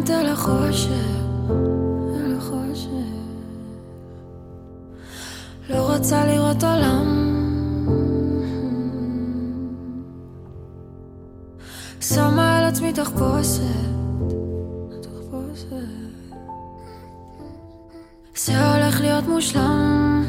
מבט אל החושך, אל החושך. לא רוצה לראות עולם, שמה על עצמי תחפושת, תחפושת. זה הולך להיות מושלם.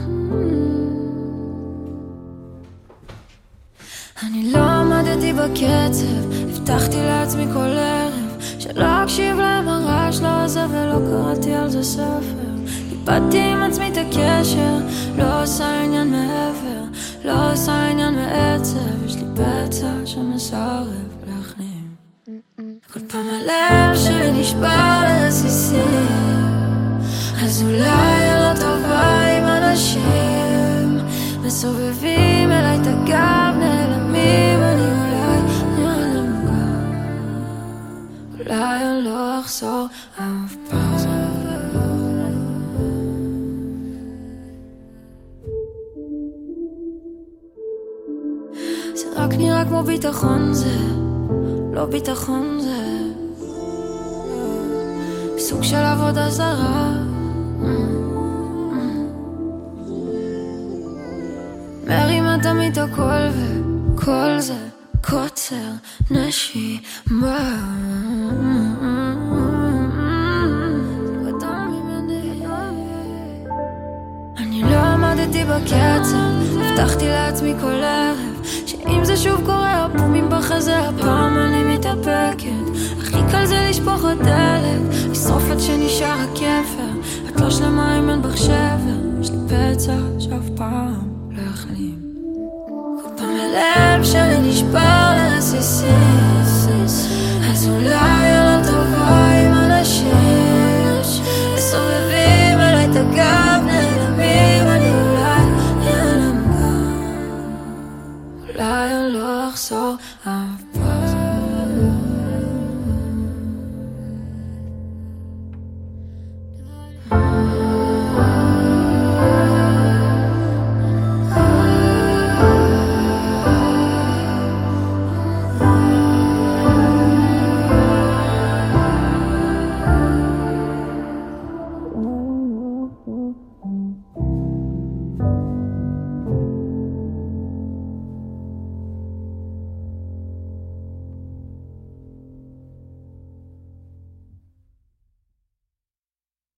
אני לא עמדתי בקצב, הבטחתי לעצמי כל ערב שלא אקשיב להם, הרעש לא עזב ולא קראתי על זה ספר. איבדתי עם עצמי את הקשר, לא עושה עניין מעבר, לא עושה עניין מעצב. יש לי פצע שמסרב להחלים. כל פעם הלב שלי נשבר לרסיסים, אז אולי לא טובה עם אנשים מסובבים אליי את הגב, נעלמים, אני אולי נעלם גם, אולי אני לא אחזור אף פעם. זה רק נראה כמו ביטחון, זה לא ביטחון, זה סוג של עבודה זרה. מרימה תמיד הכל וכל זה קוצר נשימה. אני לא עמדתי בקצב, הבטחתי לעצמי כל ערב שאם זה שוב קורה הפומים בחזה, הפעם אני מתאפקת. הכי קל זה לשפוך הדלת, לשרוף את שנשאר הכפר. את לא שלמה אם אין בך שבר, יש לי פצע שאף פעם לא יחלים. כל פעם הלב שלי נשבר לרסיסים, אז אולי לא טובה עם אנשים מסובבים אליי את הגב, נעלמים, אני אולי נעלם גם, אולי אני לא אחזור אף פעם.